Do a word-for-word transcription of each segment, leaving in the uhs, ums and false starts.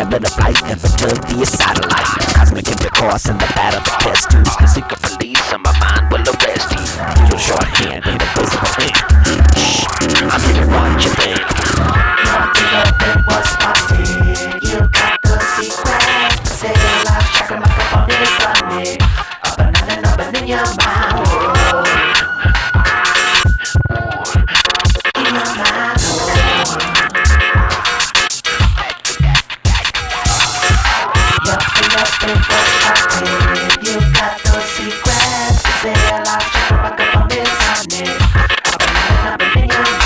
Stolen a flight and returned via satellite. Cosmic intercourse and the battle of test tubes. The secret police on my mind will arrest you. Your shorthand and the visible ink. Shh, I'm here to watch you think. Nothing up it was spotted. You got the secret. Say your life, check 'em like a phone is funny. Up and down and up and in your mind. In your mind. Nothing up it was spotted. You got the secret. Say your life, check 'em like a phone is funny. Up and down and up and in your mind.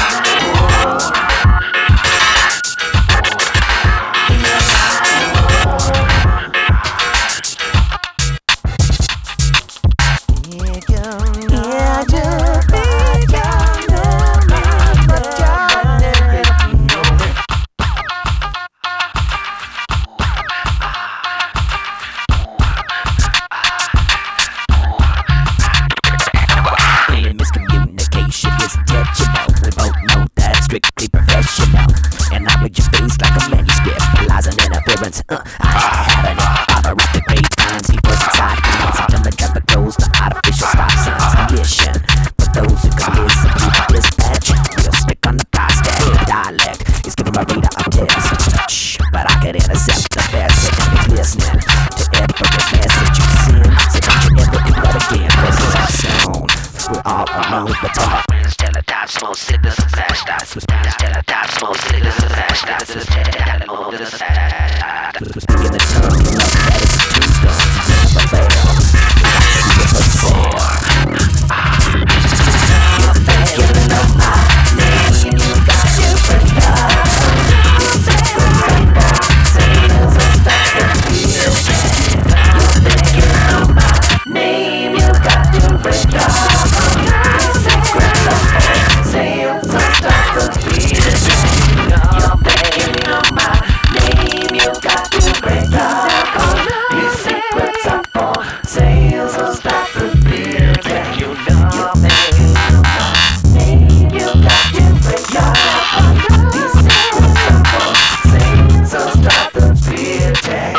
Strictly professional, and I read your face like a manuscript. Lies and interference, uh, I had an fiber at the great times. He was inside hands until the never goes the artificial stop signs. The mission for those who can listen to the dispatch. We'll stick on the constant dialect. It's giving my reader a test. Shh, but I can intercept the best. So don't be listening to every message you send. So don't you ever do that again. This is our zone. We're all alone, but talk. Teletype, small signals and flash dots. Teletype, small signals and flash dots. Teletype, small signals and flash dots. Speaking the tongue, you know that it's a tombstone. Never fail. We got to see what's up for. You're thinking of my name. You got to break up. Sailors and stuff to feel. You're thinking of my name. You got to break up. Sales of